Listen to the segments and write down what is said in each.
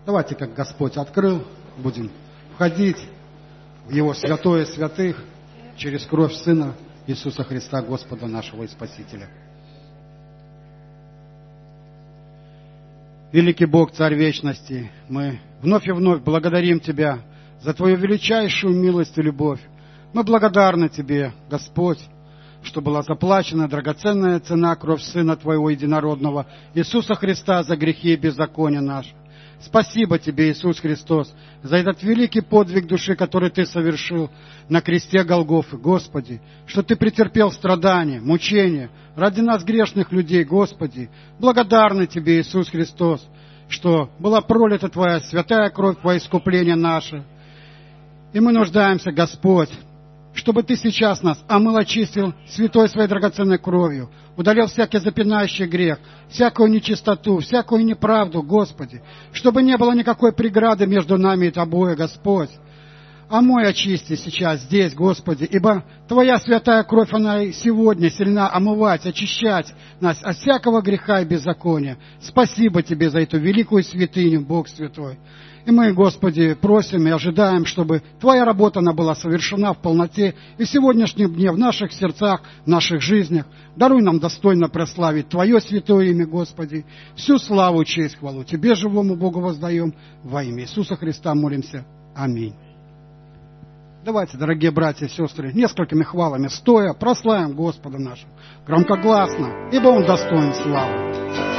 Давайте, как Господь открыл, будем входить в Его святое святых через кровь Сына Иисуса Христа, Господа нашего и Спасителя. Великий Бог, Царь Вечности, мы вновь и вновь благодарим Тебя за Твою величайшую милость и любовь. Мы благодарны Тебе, Господь, что была заплачена драгоценная цена, кровь Сына Твоего Единородного, Иисуса Христа, за грехи и беззакония наши. Спасибо Тебе, Иисус Христос, за этот великий подвиг души, который Ты совершил на кресте Голгофы, Господи, что Ты претерпел страдания, мучения ради нас, грешных людей, Господи. Благодарны Тебе, Иисус Христос, что была пролита Твоя святая кровь во искупление наше. И мы нуждаемся, Господь, чтобы Ты сейчас нас омыл, очистил святой Своей драгоценной кровью, удалил всякий запинающий грех, всякую нечистоту, всякую неправду, Господи, чтобы не было никакой преграды между нами и Тобой, Господь. Омой, очисти сейчас здесь, Господи, ибо Твоя святая кровь, она и сегодня сильна омывать, очищать нас от всякого греха и беззакония. Спасибо Тебе за эту великую святыню, Бог Святой. И мы, Господи, просим и ожидаем, чтобы Твоя работа, она была совершена в полноте и в сегодняшнем дне в наших сердцах, в наших жизнях. Даруй нам достойно прославить Твое святое имя, Господи. Всю славу, честь, хвалу Тебе, живому Богу, воздаем. Во имя Иисуса Христа молимся. Аминь. Давайте, дорогие братья и сестры, несколькими хвалами стоя прославим Господа нашего громкогласно, ибо Он достоин славы.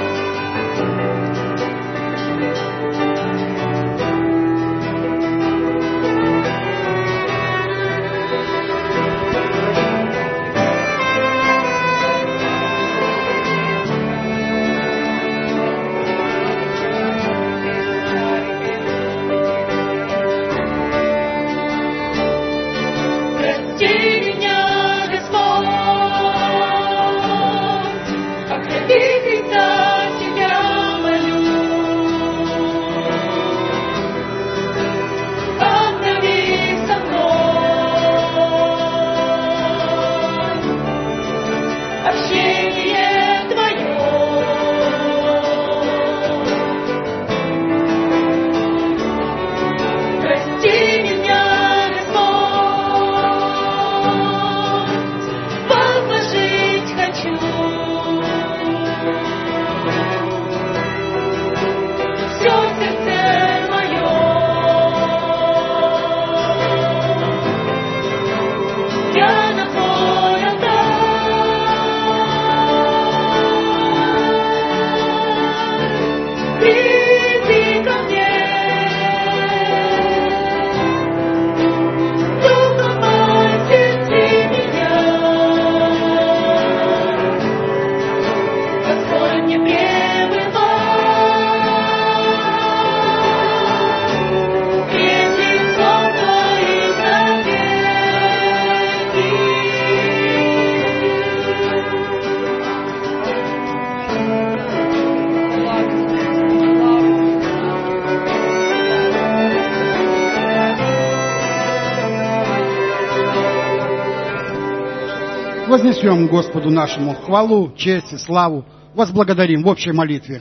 Вознесем Господу нашему хвалу, честь и славу, возблагодарим в общей молитве.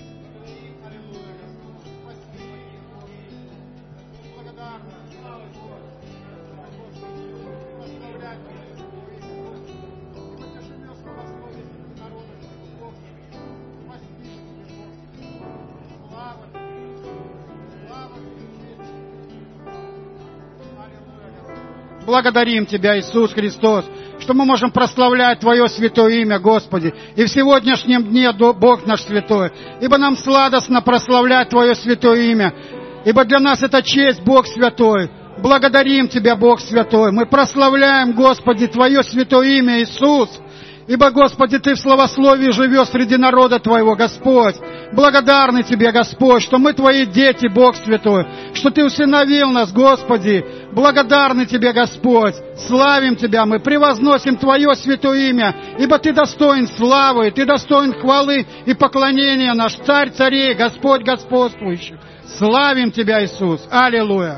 Благодарим Тебя, Иисус Христос, что мы можем прославлять Твое святое имя, Господи, и в сегодняшнем дне, Бог наш святой, ибо нам сладостно прославлять Твое святое имя, ибо для нас это честь, Бог святой. Благодарим Тебя, Бог святой, мы прославляем, Господи, Твое святое имя, Иисус, ибо, Господи, Ты в славословии живешь среди народа Твоего, Господь. Благодарны Тебе, Господь, что мы Твои дети, Бог святой, что Ты усыновил нас, Господи. Благодарны Тебе, Господь. Славим Тебя, мы превозносим Твое святое имя, ибо Ты достоин славы, Ты достоин хвалы и поклонения, наш Царь царей, Господь господствующий. Славим Тебя, Иисус. Аллилуйя.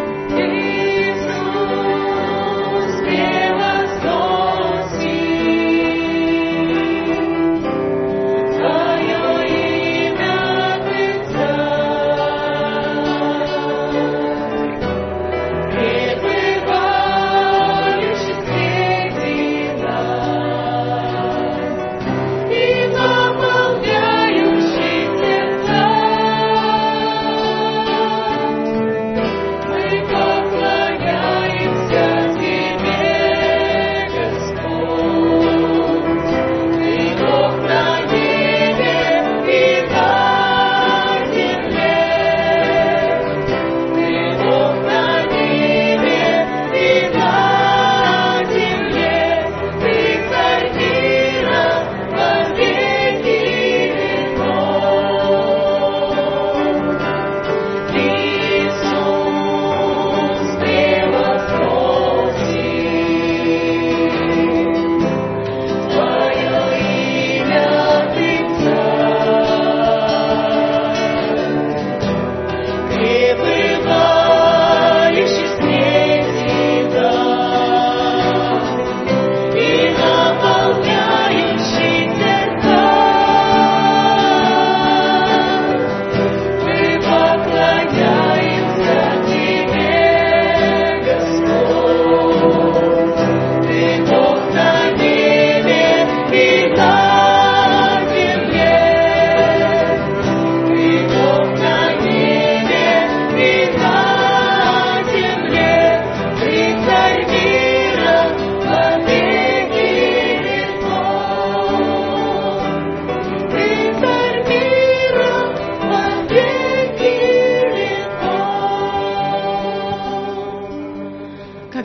Иисус, превозносим.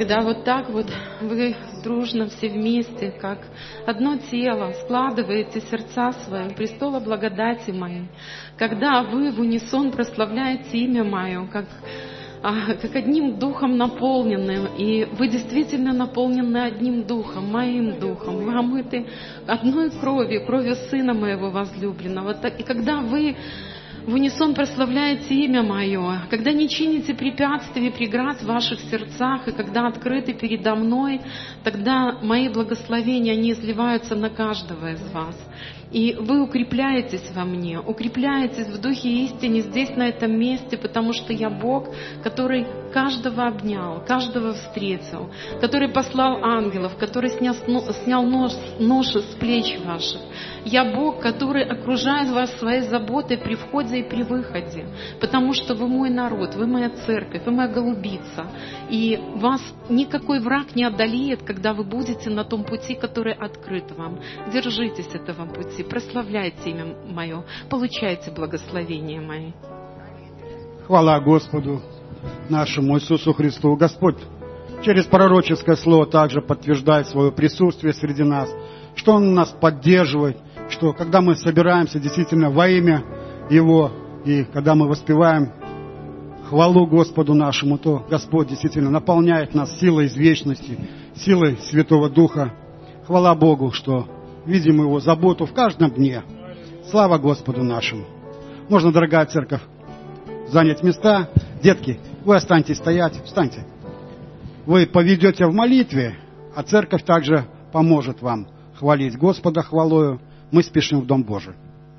когда вот так вот вы дружно все вместе, как одно тело, складываете сердца свои у престола благодати моей, когда вы в унисон прославляете имя Мое, как одним духом наполненным, и вы действительно наполнены одним духом, моим духом, вы омыты одной кровью, кровью Сына Моего возлюбленного. И когда вы в унисон прославляете имя Мое, когда не чините препятствий и преград в ваших сердцах, и когда открыты передо мной, тогда мои благословения, они изливаются на каждого из вас. И вы укрепляетесь во мне, укрепляетесь в духе истине здесь, на этом месте, потому что я Бог, который каждого обнял, каждого встретил, который послал ангелов, который снял ношу с плеч ваших. Я Бог, который окружает вас своей заботой при входе и при выходе, потому что вы мой народ, вы моя церковь, вы моя голубица. И вас никакой враг не одолеет, когда вы будете на том пути, который открыт вам. Держитесь этого пути, прославляйте имя Мое, получайте благословения мои. Хвала Господу нашему Иисусу Христу. Господь через пророческое слово также подтверждает свое присутствие среди нас, что Он нас поддерживает, что когда мы собираемся действительно во имя Его, и когда мы воспеваем хвалу Господу нашему, то Господь действительно наполняет нас силой из вечности, силой Святого Духа. Хвала Богу, что видим Его заботу в каждом дне. Слава Господу нашему. Можно, дорогая церковь, занять места. Детки, вы останьтесь стоять, встаньте. Вы поведете в молитве, а церковь также поможет вам хвалить Господа хвалою. Мы спешим в Дом Божий.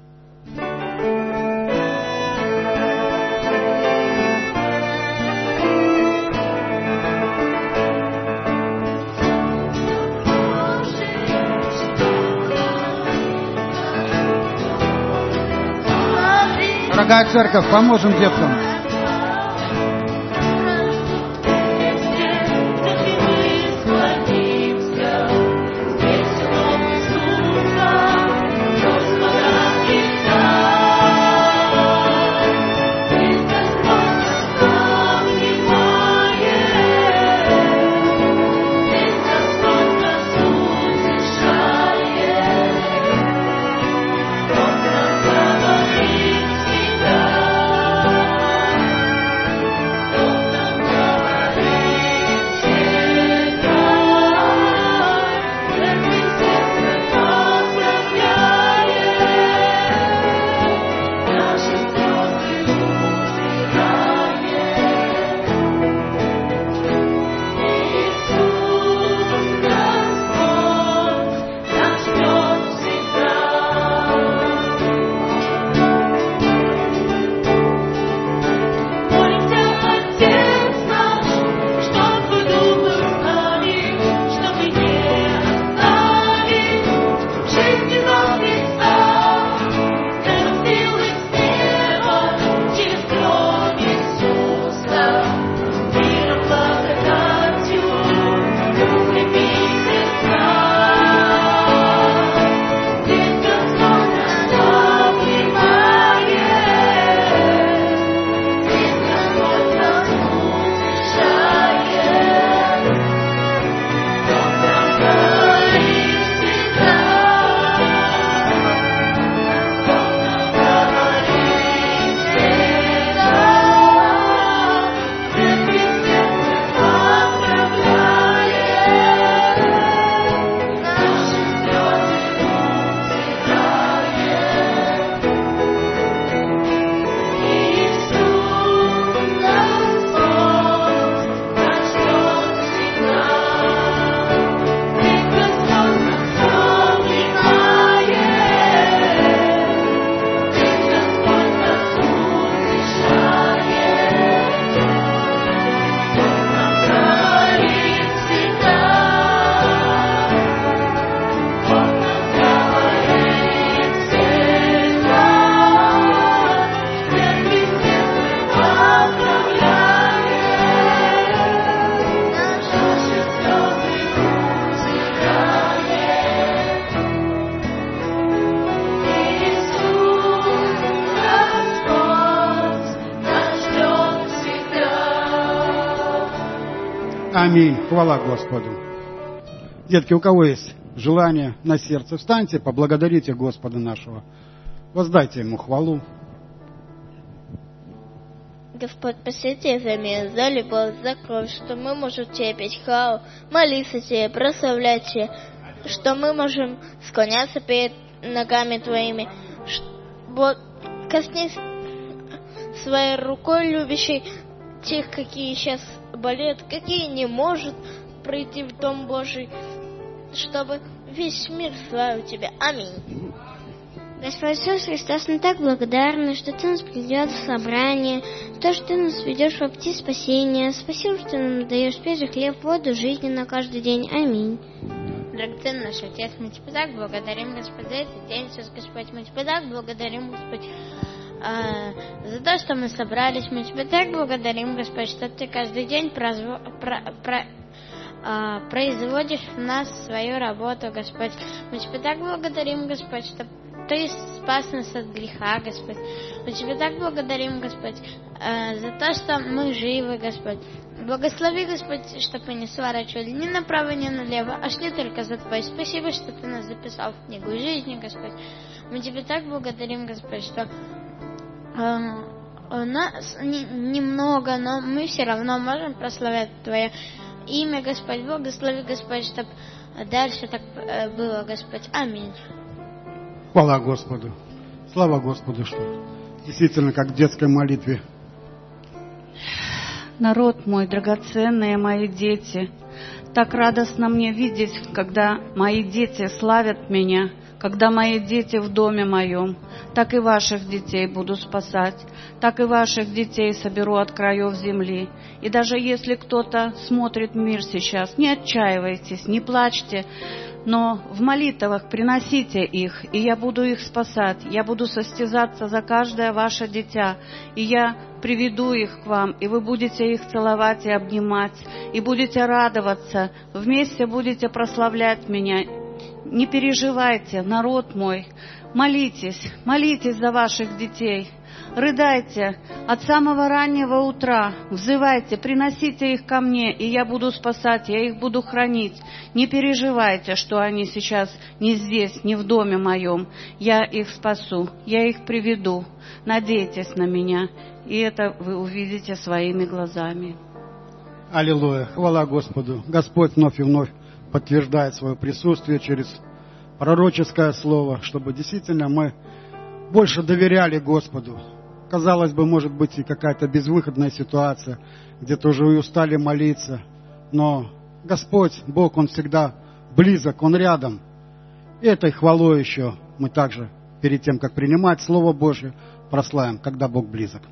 Дорогая церковь, поможем деткам. Аминь. Хвала Господу. Детки, у кого есть желание на сердце, встаньте, поблагодарите Господа нашего. Воздайте Ему хвалу. Господь, посвяти за мир, за любовь, за кровь, что мы можем Тебе петь хвалу, молиться Тебе, прославлять Тебя, что мы можем склоняться перед ногами Твоими. Вот, коснись своей рукой любящей тех, какие сейчас болеют, какие не может прийти в Дом Божий, чтобы весь мир славил Тебя. Аминь. Господь Иисус Христос, мы так благодарны, что Ты нас приведешь в собрание, то, что Ты нас ведешь в пути спасения. Спасибо, что Ты нам даешь свежий хлеб, воду жизни на каждый день. Аминь. Драгоценный наш Отец, мы Тебя так благодарим, Господь, за этот день, Господь, мы Тебя так благодарим, Господь, за то, что мы собрались, мы Тебя так благодарим, Господь, что Ты каждый день производишь в нас свою работу, Господь. Мы Тебя так благодарим, Господь, что Ты спас нас от греха, Господь. Мы Тебя так благодарим, Господь, за то, что мы живы, Господь. Благослови, Господь, чтобы мы не сворачивали ни направо, ни налево, а шли только за Тобой. Спасибо, что Ты нас записал в книгу жизни, Господь. Мы Тебя так благодарим, Господь, что у нас немного, но мы все равно можем прославлять Твое имя, Господь. Благослови, Господь, чтобы дальше так было, Господь. Аминь. Хвала Господу. Слава Господу, что действительно, как в детской молитве. Народ мой, драгоценные мои дети, так радостно мне видеть, когда мои дети славят меня, когда мои дети в доме моем. Так и ваших детей буду спасать, так и ваших детей соберу от краев земли. И даже если кто-то смотрит мир сейчас, не отчаивайтесь, не плачьте, но в молитвах приносите их, и я буду их спасать. Я буду состязаться за каждое ваше дитя, и я приведу их к вам, и вы будете их целовать и обнимать, и будете радоваться, вместе будете прославлять меня. Не переживайте, народ мой, молитесь, молитесь за ваших детей. Рыдайте от самого раннего утра, взывайте, приносите их ко мне, и я буду спасать, я их буду хранить. Не переживайте, что они сейчас не здесь, не в доме моем. Я их спасу, я их приведу. Надейтесь на меня, и это вы увидите своими глазами. Аллилуйя! Хвала Господу! Господь вновь и вновь подтверждает свое присутствие через пророческое слово, чтобы действительно мы больше доверяли Господу. Казалось бы, может быть и какая-то безвыходная ситуация, где-то уже и устали молиться, но Господь, Бог, Он всегда близок, Он рядом. И этой хвалой еще мы также, перед тем, как принимать Слово Божье, прославим, когда Бог близок.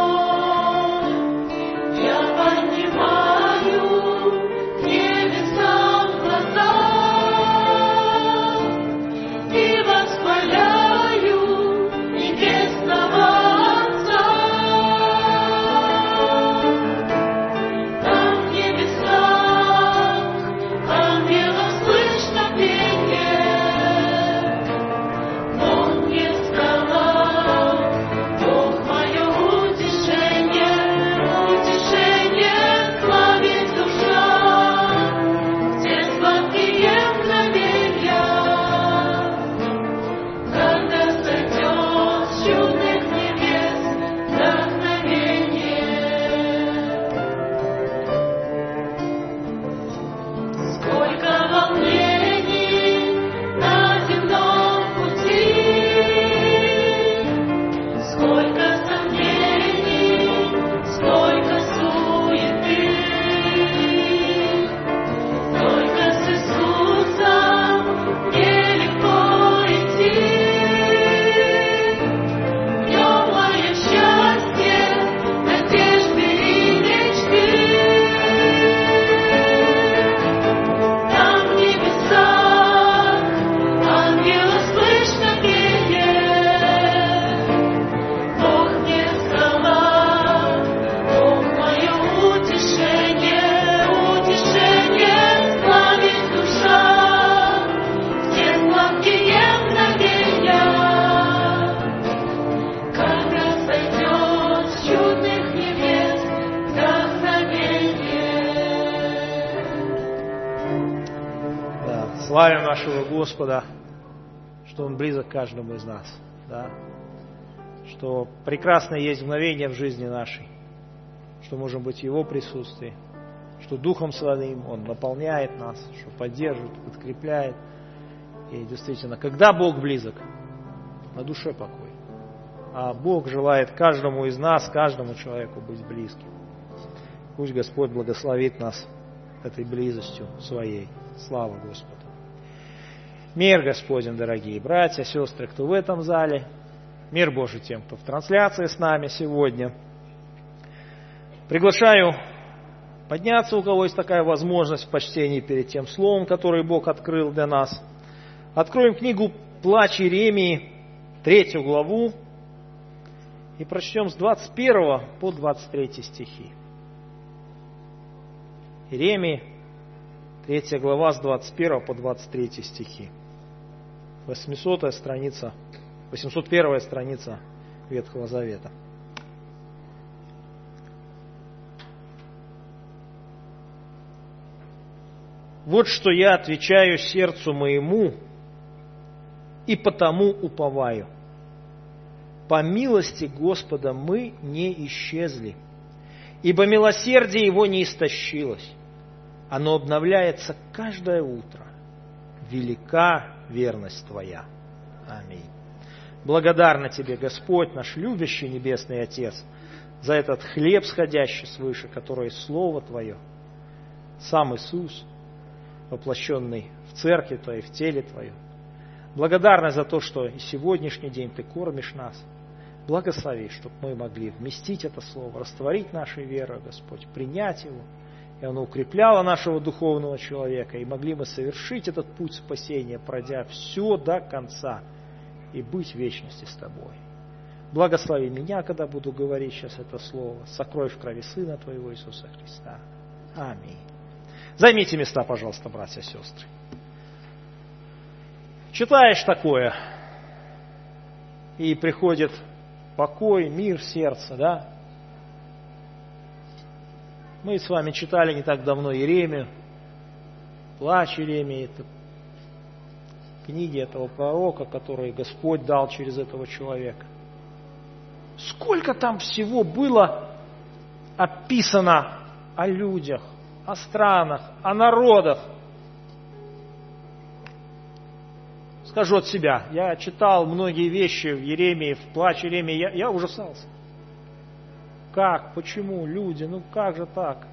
Поднимаю к небесам. Славим нашего Господа, что Он близок к каждому из нас, да? Что прекрасно есть мгновение в жизни нашей, что можем быть в Его присутствии, что Духом Своим Он наполняет нас, что поддерживает, подкрепляет. И действительно, когда Бог близок, на душе покой. А Бог желает каждому из нас, каждому человеку быть близким. Пусть Господь благословит нас этой близостью Своей. Слава Господу. Мир Господень, дорогие братья, сестры, кто в этом зале. Мир Божий тем, кто в трансляции с нами сегодня. Приглашаю подняться, у кого есть такая возможность в почтении перед тем словом, которое Бог открыл для нас. Откроем книгу «Плач Иеремии», 3 главу, и прочтем с 21 по 23 стихи. Иеремии, 3 глава, с 21 по 23 стихи. 801 страница Ветхого Завета. Вот что я отвечаю сердцу моему, и потому уповаю. По милости Господа мы не исчезли, ибо милосердие Его не истощилось. Оно обновляется каждое утро. Велика верность Твоя. Аминь. Благодарна Тебе, Господь, наш любящий Небесный Отец, за этот хлеб, сходящий свыше, который Слово Твое, сам Иисус, воплощенный в церкви Твоей, в теле Твоем. Благодарна за то, что и сегодняшний день Ты кормишь нас. Благослови, чтобы мы могли вместить это Слово, растворить нашей верой, Господь, принять его, и оно укрепляло нашего духовного человека, и могли мы совершить этот путь спасения, пройдя все до конца, и быть в вечности с Тобой. Благослови меня, когда буду говорить сейчас это Слово. Сокрой в крови Сына Твоего Иисуса Христа. Аминь. Займите места, пожалуйста, братья и сестры. Читаешь такое, и приходит покой, мир в сердце, да? Мы с вами читали не так давно Иеремию, плач Иеремии, это книги этого пророка, которые Господь дал через этого человека. Сколько там всего было описано о людях, о странах, о народах. Скажу от себя, я читал многие вещи в Иеремии, в плаче Иеремии, я ужасался. Как, почему люди, ну как же так?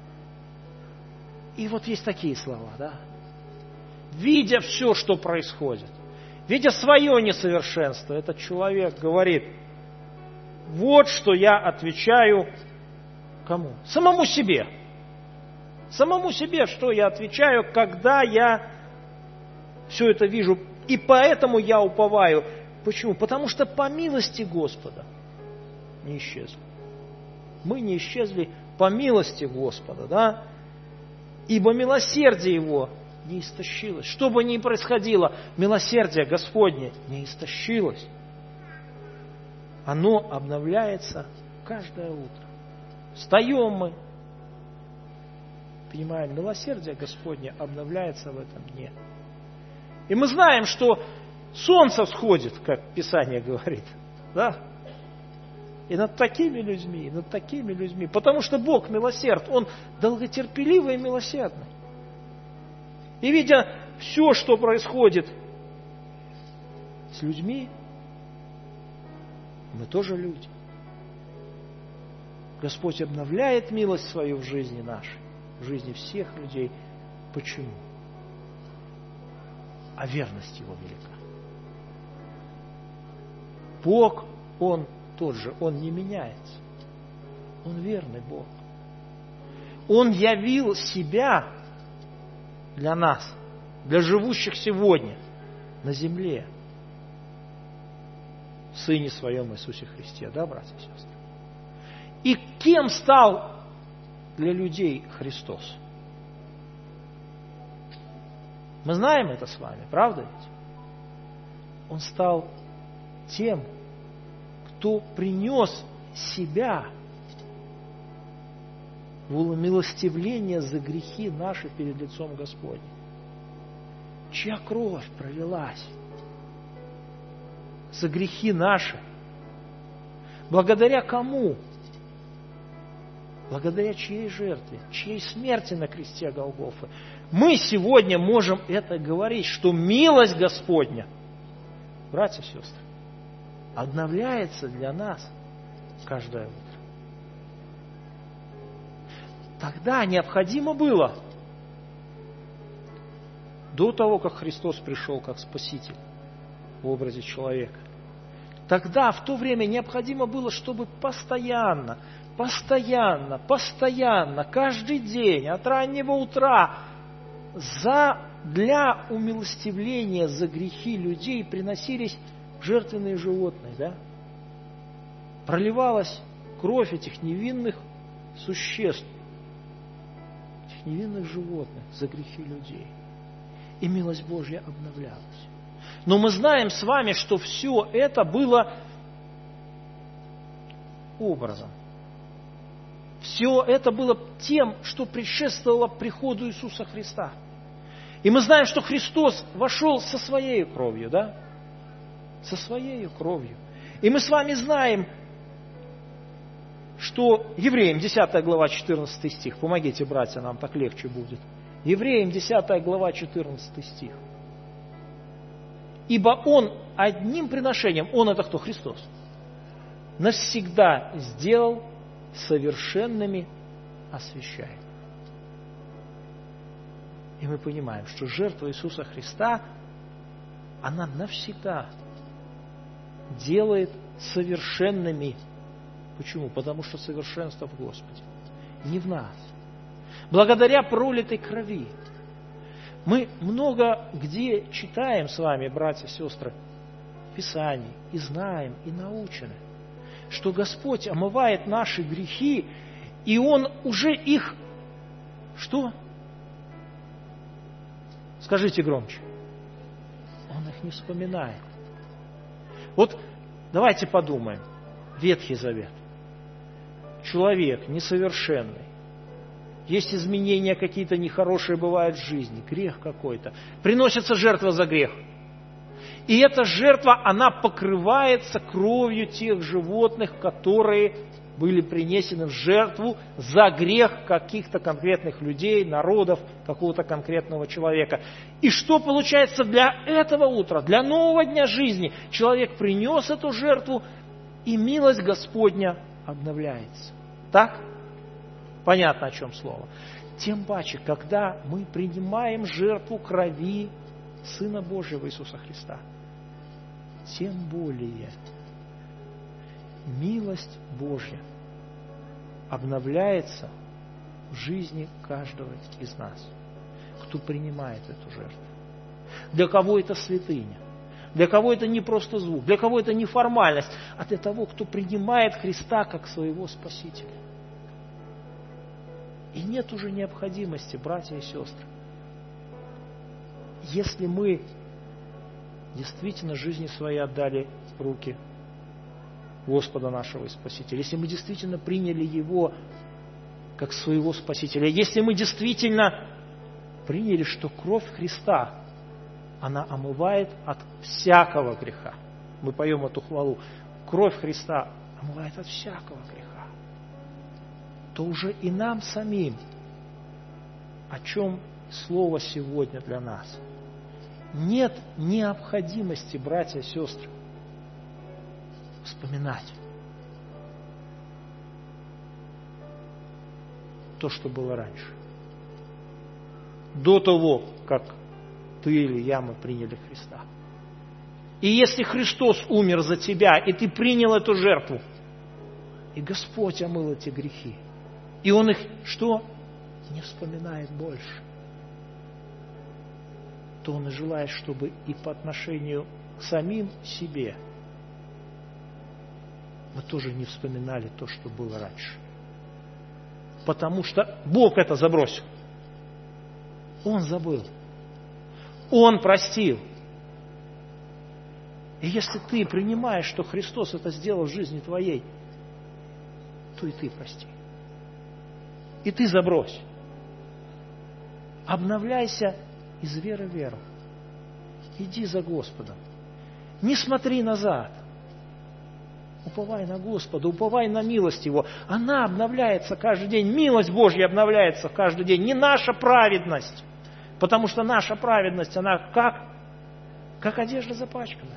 И вот есть такие слова, да? Видя все, что происходит, видя свое несовершенство, этот человек говорит, вот что я отвечаю кому? Самому себе. Самому себе, что я отвечаю, когда я все это вижу. И поэтому я уповаю. Почему? Потому что по милости Господа не исчезли. Мы не исчезли по милости Господа, да? Ибо милосердие Его не истощилось. Что бы ни происходило, милосердие Господне не истощилось. Оно обновляется каждое утро. Встаем мы, понимаем, милосердие Господне обновляется в этом дне. И мы знаем, что солнце всходит, как Писание говорит, да? И над такими людьми, потому что Бог милосерд, Он долготерпеливый и милосердный. И видя все, что происходит с людьми, мы тоже люди. Господь обновляет милость свою в жизни нашей, в жизни всех людей. Почему? А верность Его велика. Бог, Он тот же, Он не меняется. Он верный Бог. Он явил себя для нас, для живущих сегодня на земле, в Сыне Своем Иисусе Христе. Да, братья и сестры? И кем стал для людей Христос? Мы знаем это с вами, правда ведь? Он стал тем, кто принес себя в умилостивление за грехи наши перед лицом Господним. чья кровь пролилась за грехи наши. Благодаря кому? Благодаря чьей жертве, чьей смерти на кресте Голгофы. Мы сегодня можем это говорить, что милость Господня, братья и сестры, обновляется для нас каждое утро. Тогда необходимо было, до того, как Христос пришел как Спаситель в образе человека, тогда, в то время, необходимо было, чтобы постоянно, каждый день, от раннего утра, для умилостивления за грехи людей приносились жертвенные животные, да? Проливалась кровь этих невинных существ, этих невинных животных за грехи людей. И милость Божья обновлялась. Но мы знаем с вами, что все это было образом. Все это было тем, что предшествовало приходу Иисуса Христа. И мы знаем, что Христос вошел со своей кровью, да? Со своей кровью. И мы с вами знаем, что Евреям 10 глава 14 стих. Помогите, братья, нам так легче будет. Евреям 10 глава 14 стих. Ибо Он одним приношением, Он это кто? Христос, навсегда сделал совершенными освящаемыми. И мы понимаем, что жертва Иисуса Христа, она навсегда делает совершенными. Почему? Потому что совершенство в Господе, не в нас. Благодаря пролитой крови. Мы много где читаем с вами, братья и сестры, в Писании, и знаем, и научены, что Господь омывает наши грехи, и Он уже их, что? Скажите громче. Он их не вспоминает. Вот давайте подумаем. Ветхий Завет. Человек несовершенный. Есть изменения какие-то нехорошие бывают в жизни, грех какой-то. Приносится жертва за грех. И эта жертва, она покрывается кровью тех животных, которые были принесены в жертву за грех каких-то конкретных людей, народов, какого-то конкретного человека. И что получается для этого утра, для нового дня жизни? Человек принес эту жертву, и милость Господня обновляется. Так? Понятно, о чем слово. Тем паче, когда мы принимаем жертву крови Сына Божьего Иисуса Христа, тем более милость Божья обновляется в жизни каждого из нас, кто принимает эту жертву. Для кого это святыня, для кого это не просто звук, для кого это не формальность, а для того, кто принимает Христа как своего Спасителя. И нет уже необходимости, братья и сестры, если мы действительно жизни свои отдали в руки Господа нашего и Спасителя, если мы действительно приняли Его как своего Спасителя, если мы действительно приняли, что кровь Христа, она омывает от всякого греха. Мы поем эту хвалу. Кровь Христа омывает от всякого греха. То уже и нам самим, о чем слово сегодня для нас, нет необходимости, братья и сестры, вспоминать то, что было раньше. До того, как ты или я, мы приняли Христа. И если Христос умер за тебя, и ты принял эту жертву, и Господь омыл эти грехи, и Он их, что? Не вспоминает больше, то Он и желает, чтобы и по отношению к самим себе мы тоже не вспоминали то, что было раньше. Потому что Бог это забросил. Он забыл. Он простил. И если ты принимаешь, что Христос это сделал в жизни твоей, то и ты прости. И ты забрось. Обновляйся из веры в веру. Иди за Господом. Не смотри назад. Уповай на Господа, уповай на милость Его. Она обновляется каждый день. Милость Божья обновляется каждый день. Не наша праведность. Потому что наша праведность, она как одежда запачкана.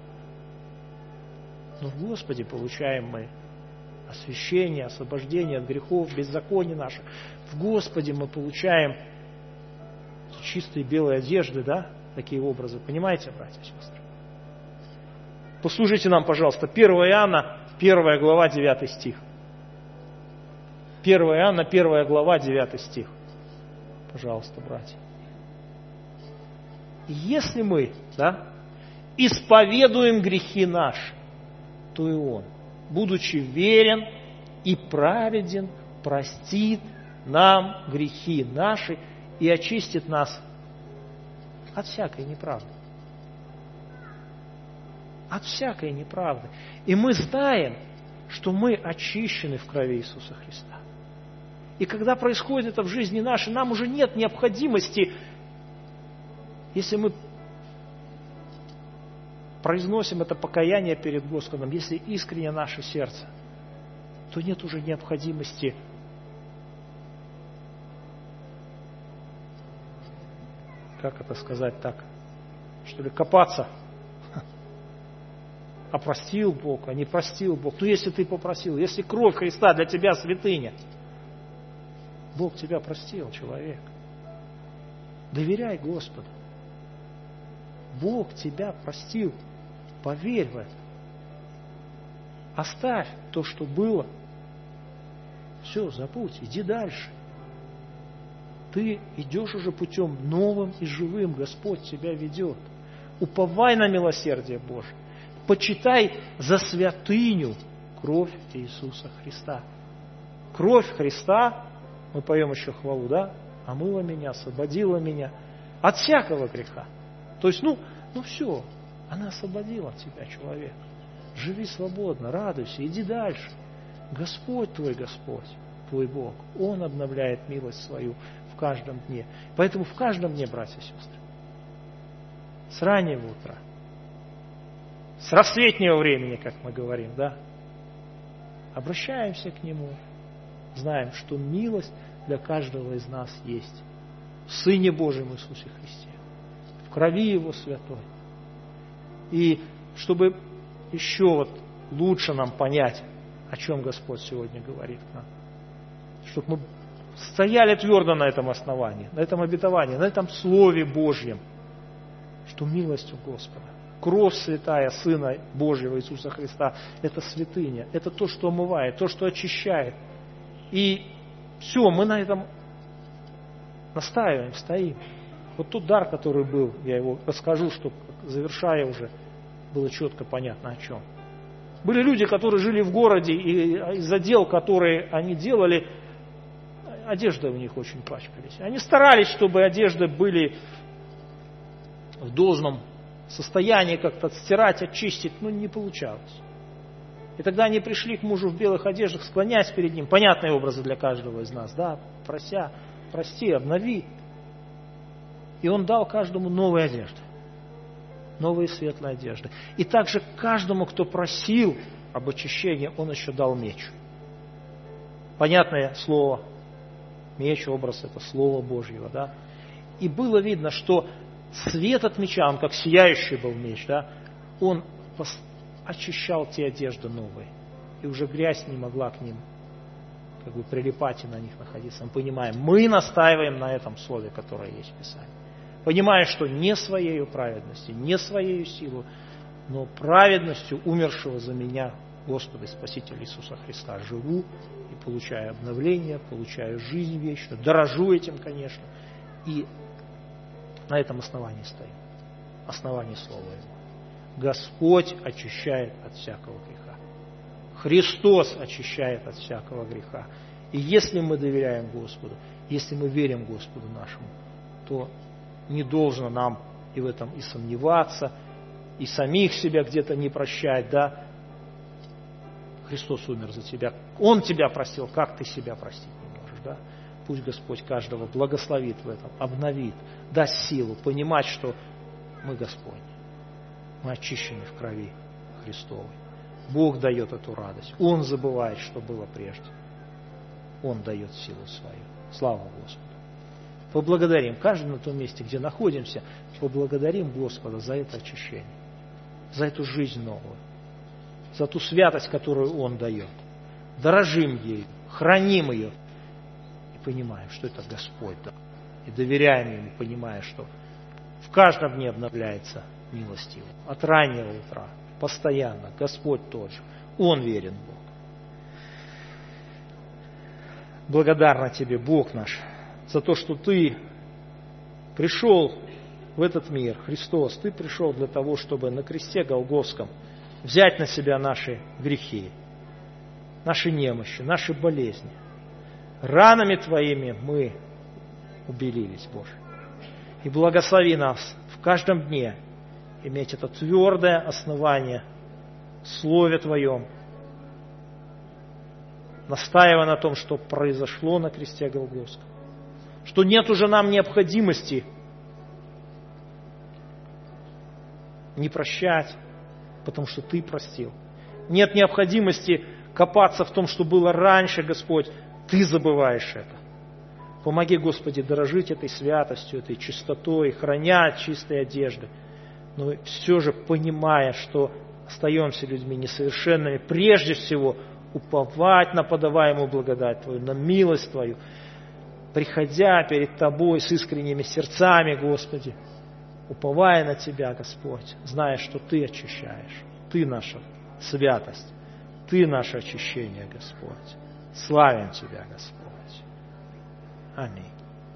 Но в Господе получаем мы освящение, освобождение от грехов, беззаконий наших. В Господе мы получаем чистые белые одежды, да? Такие образы. Понимаете, братья и сестры? Послушайте нам, пожалуйста, 1 Иоанна, 1 глава, 9 стих. 1 Иоанна, 1 глава, 9 стих. Пожалуйста, братья. Если мы, да, исповедуем грехи наши, то и Он, будучи верен и праведен, простит нам грехи наши и очистит нас от всякой неправды. От всякой неправды. И мы знаем, что мы очищены в крови Иисуса Христа. И когда происходит это в жизни нашей, нам уже нет необходимости, если мы произносим это покаяние перед Господом, если искренне наше сердце, то нет уже необходимости как это сказать так, что ли, копаться. А простил Бог, а не простил Бог. Ну, если ты попросил, если кровь Христа для тебя святыня, Бог тебя простил, человек. Доверяй Господу. Бог тебя простил. Поверь в это. Оставь то, что было. Все, забудь, иди дальше. Ты идешь уже путем новым и живым. Господь тебя ведет. Уповай на милосердие Божие. Почитай за святыню кровь Иисуса Христа. Кровь Христа, мы поем еще хвалу, да? Омыла меня, освободила меня от всякого греха. То есть, ну все, она освободила тебя, человек. Живи свободно, радуйся, иди дальше. Господь, твой Бог, Он обновляет милость свою в каждом дне. Поэтому в каждом дне, братья и сестры, с раннего утра, с рассветнего времени, как мы говорим, да, обращаемся к Нему, знаем, что милость для каждого из нас есть в Сыне Божьем Иисусе Христе, в крови Его святой. И чтобы еще вот лучше нам понять, о чем Господь сегодня говорит к нам, чтобы мы стояли твердо на этом основании, на этом обетовании, на этом Слове Божьем, что милость у Господа, кровь святая Сына Божьего Иисуса Христа, это святыня, это то, что омывает, то, что очищает. И все, мы на этом настаиваем, стоим. Вот тот дар, который был, я его расскажу, чтобы, завершая уже, было четко понятно о чем. Были люди, которые жили в городе, и из-за дел, которые они делали, одежды у них очень пачкались. Они старались, чтобы одежды были в должном состоянии, как-то отстирать, очистить, но не получалось. И тогда они пришли к мужу в белых одеждах, склоняясь перед ним. Понятные образы для каждого из нас, да, прося, прости, обнови. И он дал каждому новые одежды, новые светлые одежды. И также каждому, кто просил об очищении, он еще дал меч. Понятное слово, меч, образ, это Слово Божьего, да. И было видно, что свет от меча, он как сияющий был меч, да, он очищал те одежды новые. И уже грязь не могла к ним как бы прилипать и на них находиться. Мы понимаем, мы настаиваем на этом слове, которое есть в Писании. Понимая, что не своей праведностью, не своей силой, но праведностью умершего за меня Господа и Спасителя Иисуса Христа живу и получаю обновление, получаю жизнь вечную, дорожу этим, конечно, и на этом основании стою, основании Слова Его. Господь очищает от всякого греха. Христос очищает от всякого греха. И если мы доверяем Господу, если мы верим Господу нашему, то не должно нам и в этом и сомневаться, и самих себя где-то не прощать, да. Христос умер за тебя. Он тебя простил, как ты себя простить не можешь, да. Пусть Господь каждого благословит в этом, обновит, даст силу понимать, что мы Господь. Мы очищены в крови Христовой. Бог дает эту радость. Он забывает, что было прежде. Он дает силу свою. Слава Господу. Поблагодарим каждый на том месте, где находимся, поблагодарим Господа за это очищение, за эту жизнь новую, за ту святость, которую Он дает. Дорожим ею, храним ее и понимаем, что это Господь дал. И доверяем Ему, понимая, что в каждом дне обновляется милость Его. От раннего утра, постоянно, Господь тот же. Он верен Бог. Благодарна Тебе, Бог наш, за то, что Ты пришел в этот мир, Христос. Ты пришел для того, чтобы на кресте Голгофском взять на себя наши грехи, наши немощи, наши болезни. Ранами Твоими мы убелились, Боже. И благослови нас в каждом дне иметь это твердое основание в Слове Твоем, настаивая на том, что произошло на кресте Голгофском, что нет уже нам необходимости не прощать, потому что Ты простил. Нет необходимости копаться в том, что было раньше, Господь. Ты забываешь это. Помоги, Господи, дорожить этой святостью, этой чистотой, храня чистой одежды, но все же понимая, что остаемся людьми несовершенными, прежде всего уповать на подаваемую благодать Твою, на милость Твою, приходя перед Тобой с искренними сердцами, Господи, уповая на Тебя, Господь, зная, что Ты очищаешь, Ты наша святость, Ты наше очищение, Господь. Славим Тебя, Господь. Аминь.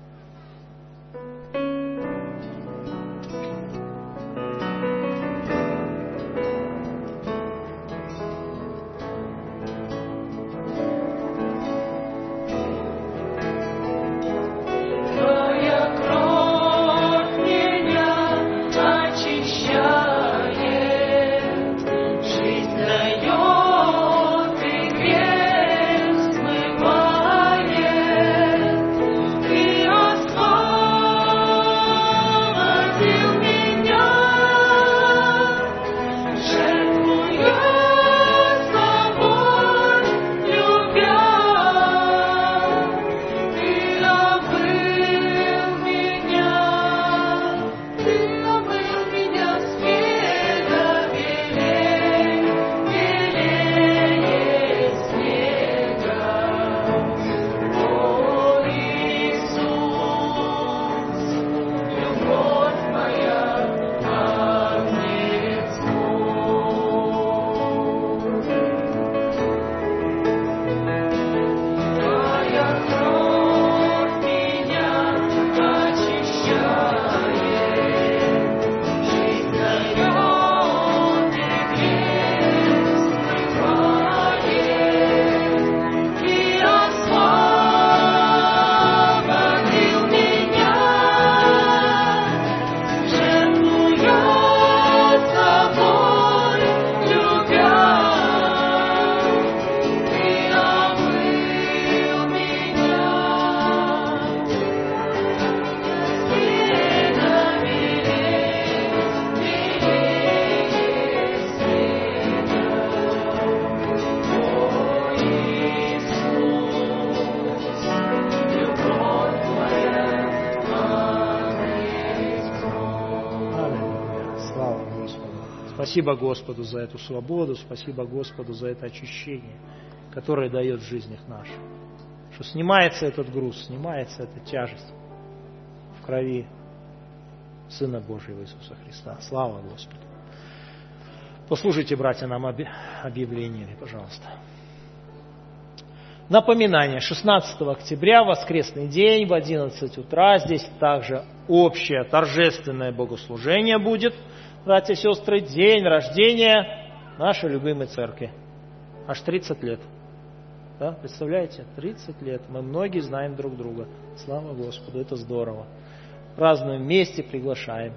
Спасибо Господу за эту свободу, спасибо Господу за это очищение, которое дает в жизнях наших. Что снимается этот груз, снимается эта тяжесть в крови Сына Божьего Иисуса Христа. Слава Господу. Послушайте, братья, нам объявление, пожалуйста. Напоминание. 16 октября, воскресный день, в 11 утра. Здесь также общее торжественное богослужение будет. Братья и сестры, день рождения нашей любимой церкви. Аж 30 лет. Да? Представляете? 30 лет. Мы многие знаем друг друга. Слава Господу, это здорово. Празднуем вместе, приглашаем.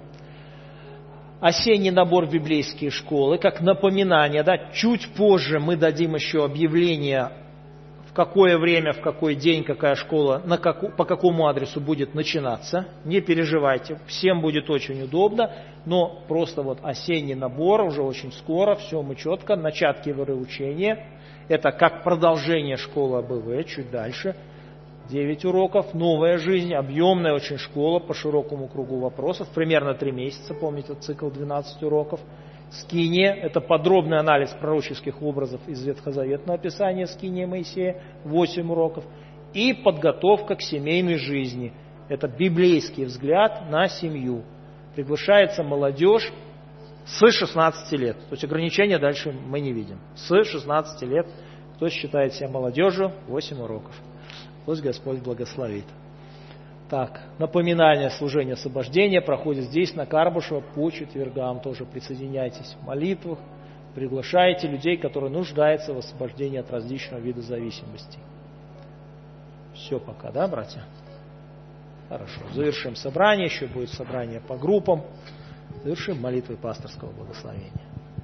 Осенний набор в библейские школы, как напоминание. Да? Чуть позже мы дадим еще объявление в какое время, в какой день, какая школа, по какому адресу будет начинаться. Не переживайте, всем будет очень удобно, но просто вот осенний набор уже очень скоро, все мы четко, начатки вероучения. Это как продолжение школы АБВ, чуть дальше. 9 уроков, новая жизнь, объемная очень школа по широкому кругу вопросов, примерно 3 месяца, помните, цикл 12 уроков. Скиния – это подробный анализ пророческих образов из Ветхозаветного Писания, Скиния Моисея, 8 уроков. И подготовка к семейной жизни – это библейский взгляд на семью. Приглашается молодежь с 16 лет, то есть ограничения дальше мы не видим. С 16 лет, кто считает себя молодежью, 8 уроков. Пусть Господь благословит. Так, напоминание служения освобождения проходит здесь, на Карбышева, по четвергам. Тоже присоединяйтесь в молитвах, приглашайте людей, которые нуждаются в освобождении от различного вида зависимостей. Все пока, да, братья? Хорошо, завершим собрание, еще будет собрание по группам. Завершим молитвой пасторского благословения.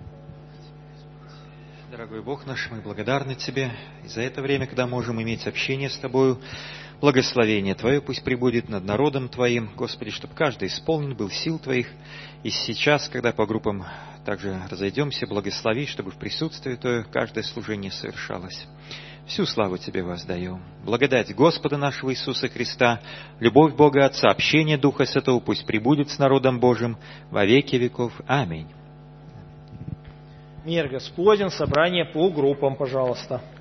Дорогой Бог наш, мы благодарны Тебе и за это время, когда можем иметь общение с Тобою. Благословение Твое пусть пребудет над народом Твоим, Господи, чтобы каждый исполнен был сил Твоих. И сейчас, когда по группам также разойдемся, благослови, чтобы в присутствии Твое каждое служение совершалось. Всю славу Тебе воздаем. Благодать Господа нашего Иисуса Христа, любовь Бога Отца, общение Духа Святого пусть пребудет с народом Божиим во веки веков. Аминь. Мир Господень, собрание по группам, пожалуйста.